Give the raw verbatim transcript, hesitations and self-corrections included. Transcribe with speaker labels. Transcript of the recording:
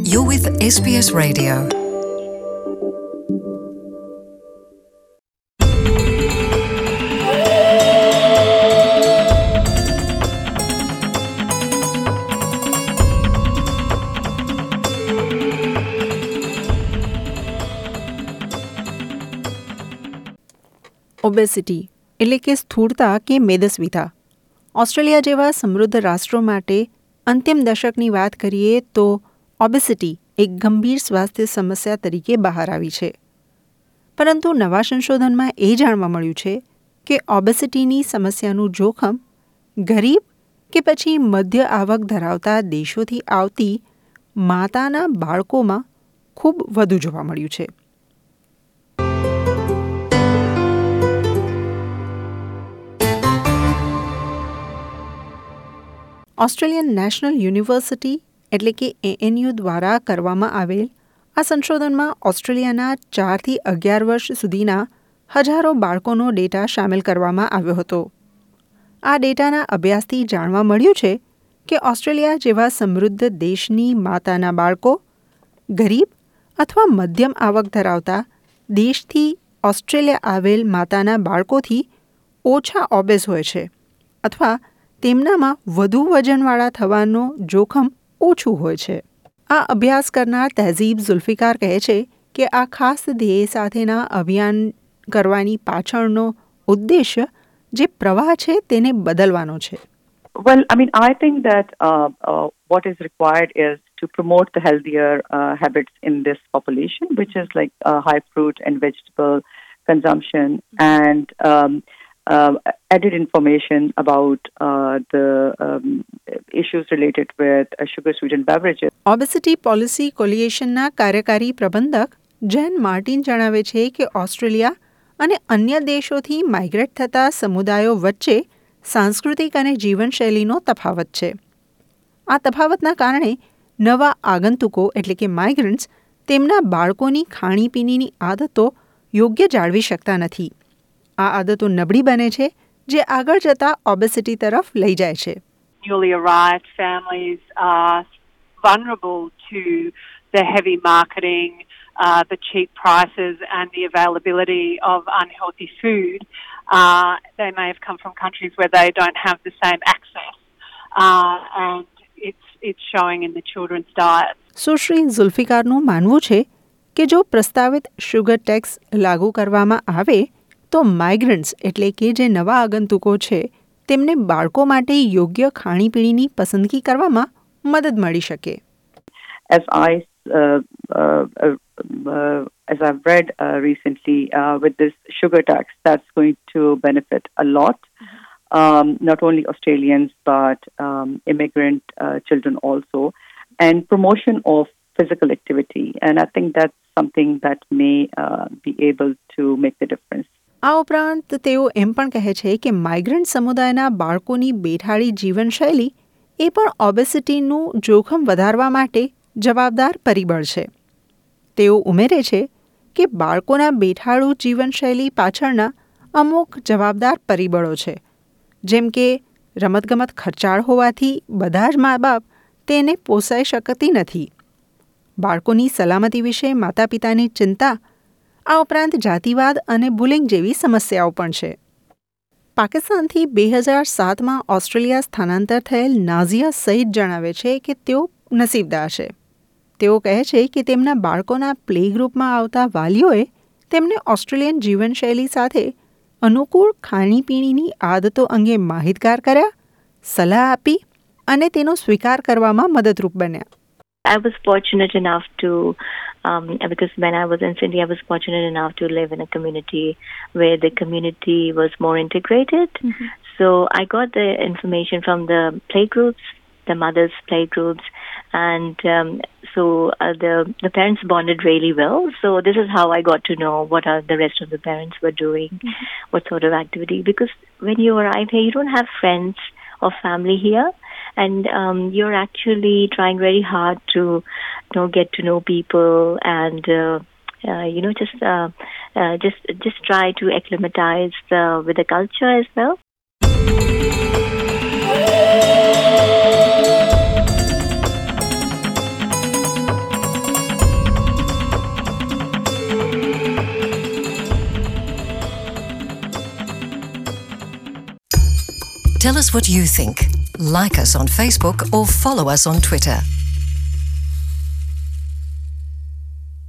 Speaker 1: You're with S B S Radio.
Speaker 2: Obesity એટલે કે સ્થૂળતા કે મેદસ્વીતા ઓસ્ટ્રેલિયા જેવા સમૃદ્ધ રાષ્ટ્રો માટે અંતિમ દશકની વાત કરીએ તો ઓબેસિટી એક ગંભીર સ્વાસ્થ્ય સમસ્યા તરીકે બહાર આવી છે. પરંતુ નવા સંશોધનમાં એ જાણવા મળ્યું છે કે ઓબેસિટીની સમસ્યાનું જોખમ ગરીબ કે પછી મધ્ય આવક ધરાવતા દેશોથી આવતી માતાના બાળકોમાં ખૂબ વધુ જોવા મળ્યું છે. ઓસ્ટ્રેલિયન નેશનલ યુનિવર્સિટી એટલે કે એએનયુ દ્વારા કરવામાં આવેલ આ સંશોધનમાં ઓસ્ટ્રેલિયાના ચારથી અગિયાર વર્ષ સુધીના હજારો બાળકોનો ડેટા સામેલ કરવામાં આવ્યો હતો. આ ડેટાના અભ્યાસથી જાણવા મળ્યું છે કે ઓસ્ટ્રેલિયા જેવા સમૃદ્ધ દેશની માતાના બાળકો ગરીબ અથવા મધ્યમ આવક ધરાવતા દેશથી ઓસ્ટ્રેલિયા આવેલ માતાના બાળકોથી ઓછા ઓબેસ હોય છે અથવા તેમનામાં વધુ વજનવાળા થવાનું જોખમ ઓછું હોય છે. આ અભ્યાસ કરનાર તહેઝીબ ઝુલ્ફિકાર કહે છે કે આ ખાસ ધ્યેય સાથેના અભિયાન કરવાની પાછળનો ઉદ્દેશ્ય જે પ્રવાહ છે તેને બદલવાનો છે.
Speaker 3: Well, I mean, I think that uh, uh, what is required is to promote the healthier uh, habits in this population, which is like uh, high fruit and vegetable consumption and um, uh, added information about uh, the um, issues related with uh, sugar-sweetened beverages.
Speaker 2: Obesity policy કોલિએશનના કાર્યકારી પ્રબંધક જેન Martin જણાવે છે કે Australia અને અન્ય દેશોથી migrate થતા સમુદાયો વચ્ચે સાંસ્કૃતિક અને જીવનશૈલીનો તફાવત છે. આ તફાવતના કારણે નવા આગંતુકો એટલે કે માઇગ્રન્ટ્સ તેમના બાળકોની ખાણીપીણીની આદતો યોગ્ય જાળવી શકતા નથી. આ આદતો નબળી બને છે જે આગળ જતા ઓબેસિટી તરફ લઈ જાય છે.
Speaker 4: Newly arrived families are vulnerable to the heavy marketing, uh, the cheap prices and the availability of unhealthy food. Uh, they may have come from countries where they don't have the same access uh, and it's, it's showing in the children's diets.
Speaker 2: સુશ્રી ઝુલ્ફિકારનું માનવું છે કે જો પ્રસ્તાવિત sugar tax લાગુ કરવામાં આવે તો migrants એટલે કે જે નવા આગંતુકો છે તેમને બાળકો માટે યોગ્ય ખાણીપીણીની પસંદગી કરવામાં મદદ મળી શકે.
Speaker 3: As I uh, uh, uh, as I've read uh, recently uh, with this sugar tax, that's going to benefit a lot, um, not only Australians but um, immigrant uh, children also, and promotion of physical activity. And I think that's something that may uh, be able to make the difference.
Speaker 2: આ ઉપરાંત તેઓ એમ પણ કહે છે કે migrant સમુદાયના બાળકોની બેઠાડી જીવનશૈલી એ પણ ઓબેસિટીનું જોખમ વધારવા માટે જવાબદાર પરિબળ છે. તેઓ ઉમેરે છે કે બાળકોના બેઠાડું જીવનશૈલી પાછળના અમુક જવાબદાર પરિબળો છે, જેમ કે રમતગમત ખર્ચાળ હોવાથી બધા જ મા બાપ તેને પોસાઈ શકતી નથી. બાળકોની સલામતી વિશે માતા પિતાની ચિંતા, આ ઉપરાંત જાતિવાદ અને બુલિંગ જેવી સમસ્યાઓ પણ છે. પાકિસ્તાનથી બે હજાર સાતમાં ઓસ્ટ્રેલિયા સ્થાનાંતર થયેલ નાઝિયા સઈદ જણાવે છે કે તેઓ નસીબદાર છે. તેઓ કહે છે કે તેમના બાળકોના પ્લે ગ્રુપમાં આવતા વાલીઓએ તેમને ઓસ્ટ્રેલિયન જીવનશૈલી સાથે અનુકૂળ ખાણીપીણીની આદતો અંગે માહિતગાર કર્યા, સલાહ આપી અને તેનો સ્વીકાર કરવામાં મદદરૂપ બન્યા.
Speaker 5: I was fortunate enough to, um, because when I was in Sydney, I was fortunate enough to live in a community where the community was more integrated. Mm-hmm. So I got the information from the playgroups, the mothers' playgroups, and um, so uh, the the parents bonded really well. So this is how I got to know what are the rest of the parents were doing, mm-hmm. what sort of activity. Because when you arrive here, you don't have friends or family here. And um, you're actually trying very hard to, you know, get to know people and, uh, uh, you know, just uh, uh, just just try to acclimatize uh, with the culture as well.
Speaker 1: Tell us what you think. Like us on Facebook or follow us on Twitter.